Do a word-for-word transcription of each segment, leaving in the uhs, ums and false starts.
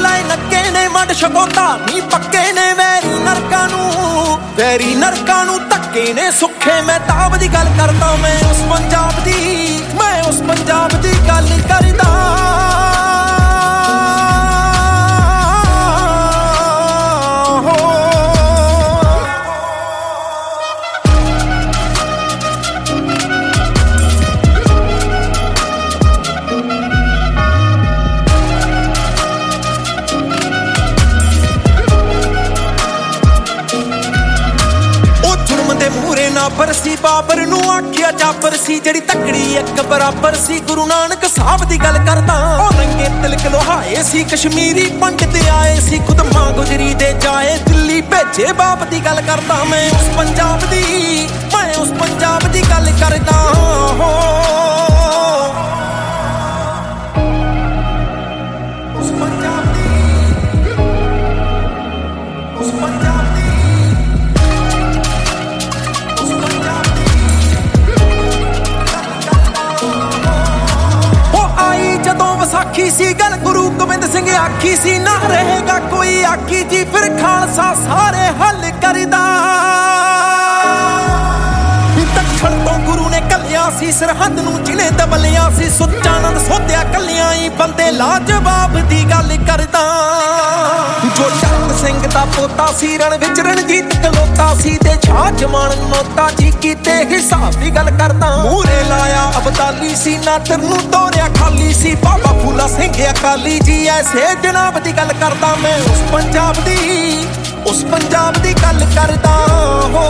ਲਾਏ ਨੱਕੇ ਨੇ ਵੰਡ ਸ਼ਕੋਤਾ ਨਹੀਂ ਪੱਕੇ ਨੇ ਵੈਰੀ ਨਰਕਾਂ ਨੂੰ ਵੈਰੀ ਨਰਕਾਂ ਨੂੰ ਧੱਕੇ ਨੇ ਸੁੱਖੇ ਮਹਿਤਾਬ ਦੀ ਗੱਲ ਕਰਦਾ ਮੈਂ ਉਸ ਪੰਜਾਬ ਦੀ ਮੈਂ ਉਸ ਪੰਜਾਬ ਦੀ ਗੱਲ ਕਰਦਾ ਬਰਸੀ ਬਾਬਰ ਨੂੰ ਆਖਿਆ ਜਾਬਰ ਸੀ ਜਿਹੜੀ ਤਕੜੀ ਇੱਕ ਬਰਾਬਰ ਸੀ ਗੁਰੂ ਨਾਨਕ ਸਾਹਿਬ ਦੀ ਗੱਲ ਕਰਦਾ ਉਹ ਰੰਗੇ ਤਿਲਕ ਲੋਹਾਏ ਸੀ ਕਸ਼ਮੀਰੀ ਪੰਡਤ ਆਏ ਸੀ ਖੁਦ ਮਾਂ ਗੁਜਰੀ ਦੇ ਜਾਏ ਦਿੱਲੀ ਭੇਜੇ ਬਾਪ ਦੀ ਗੱਲ ਕਰਦਾ ਮੈਂ ਉਸ ਪੰਜਾਬ ਦੀ ਮੈਂ ਉਸ ਪੰਜਾਬ ਦੀ ਗੱਲ ਕਰਦਾ ਹੋ ਉਸ ਪੰਜਾਬ ਦੀ ਉਸ ਪੰਜਾਬ ਵਿਸਾਖੀ ਸੀ ਗੱਲ ਗੁਰੂ ਗੋਬਿੰਦ ਸਿੰਘ ਆਖੀ ਸੀ ਨਾ ਰਹੇਗਾ ਕੋਈ ਆਖੀ ਜੀ ਫਿਰ ਖਾਲਸਾ ਸਾਰੇ ਹੱਲ ਕਰਦਾ ਦੱਖਣ ਤੋਂ ਗੁਰੂ ਨੇ ਕੱਲਿਆ ਸੀ ਸਰਹੰਦ ਨੂੰ ਜਿਹਨੇ ਦਬਲਿਆ ਸੀ ਸੁੱਚਾਨੰਦ ਸੋਧਿਆ ਕੱਲਿਆਂ ਹੀ ਬੰਦੇ ਲਾਜਵਾਬ ਦੀ ਗੱਲ ਕਰਦਾ ਜੋ ਚੰਦ ਸਿੰਘ ਦਾ ਪੋਤਾ ਸੀ ਰਣ ਵਿੱਚ ਰਣਜੀਤ ਕਲੋਤਾ ਸੀ ਤੇ ਛਾਹ ਜਮਾਨ ਮੋਤਾ ਜੀ ਕੀਤੇ ਹਿਸਾਬ ਦੀ ਗੱਲ ਕਰਦਾ ਮੂਰੇ ਲਾਇਆ ਅਬਦਾਲੀ ਸੀ ਨਾਦਰ ਨੂੰ ਤੋਰਿਆ ਖਾਲੀ ਸੀ ਬਾਬਾ ਫੂਲਾ ਸਿੰਘ ਅਕਾਲੀ ਜੀ ਐਸੇ ਜਨਾਬ ਦੀ ਗੱਲ ਕਰਦਾ ਮੈਂ ਉਸ ਪੰਜਾਬ ਦੀ ਉਸ ਪੰਜਾਬ ਦੀ ਗੱਲ ਕਰਦਾ ਹੋ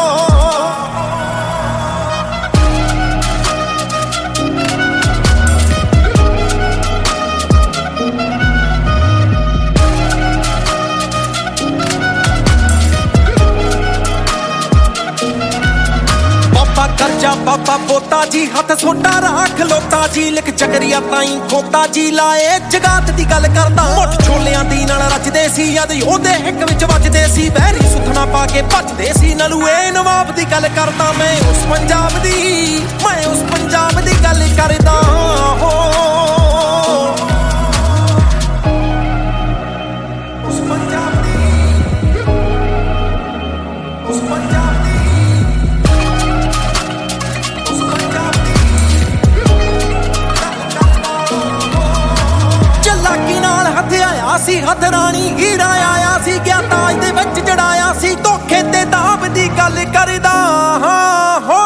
ਕਰਜਾ ਬਾਬਾ ਪੋਤਾ ਜੀ ਹੱਥ ਸੋਟਾ ਰਾਖ ਲੋਤਾ ਜੀ ਲਿਖ ਚੱਕਰੀਆ ਤਾਈ ਖੋਤਾ ਜੀ ਲਾਏ ਜਗਾਤ ਦੀ ਗੱਲ ਕਰਦਾ ਮੁੱਠ ਛੋਲਿਆਂ ਦੀ ਨਾਲ ਰਚਦੇ ਸੀ ਯਾਦ ਉਹਦੇ ਹਿੱਕ ਵਿੱਚ ਵੱਜਦੇ ਸੀ ਬਹਿਰੀ ਸੁਥਣਾ ਪਾ ਕੇ ਭੱਜਦੇ ਸੀ ਨਲੂਏ ਨਵਾਬ ਦੀ ਗੱਲ ਕਰਦਾ ਮੈਂ ਉਸ ਪੰਜਾਬ ਦੀ ਮੈਂ ਉਸ ਪੰਜਾਬ ਦੀ ਗੱਲ ਕਰਦਾ ਹੋ ਉਸ ਪੰਜਾਬ ਦੀ ਉਸ ਪੰਜਾਬ ਸੀ ਹੱਥ ਰਾਣੀ ਹੀਰਾ ਆਇਆ ਸੀ ਗਿਆ ਤਾਜ ਦੇ ਵਿੱਚ ਜੜਾਇਆ ਸੀ ਧੋਖੇ ਤੇ ਦਾਬ ਦੀ ਗੱਲ ਕਰਦਾ ਹੋ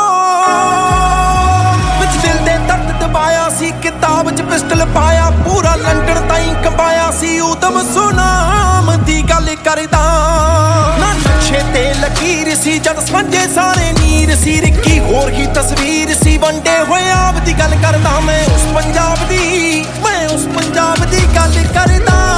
ਵਿੱਚ ਦਿਲ ਦੇ ਦਰਦ ਦਬਾਇਆ ਸੀ ਕਿਤਾਬ 'ਚ ਪਿਸਟਲ ਪਾਇਆ ਪੂਰਾ ਲੰਡਨ ਤਾਈਂ ਕੰਬਾਇਆ ਸੀ ਉਦਮ ਸੁਨਾਮ ਦੀ ਗੱਲ ਕਰਦਾ ਨਾ ਨਕਸ਼ੇ ਤੇ ਲਕੀਰ ਸੀ ਜਦ ਸਾਂਝੇ ਸਾਰੇ ਨੀਰ ਸੀ ਰਿੱਕੀ ਹੋਰ ਹੀ ਤਸਵੀਰ ਸੀ ਵੰਡੇ ਹੋਏ ਆਪ ਦੀ ਗੱਲ ਕਰਦਾ ਮੈਂ ਉਸ ਪੰਜਾਬ ਦੀ ਮੈਂ ਉਸ ਪੰਜਾਬ ਦੀ ਗੱਲ ਕਰਦਾ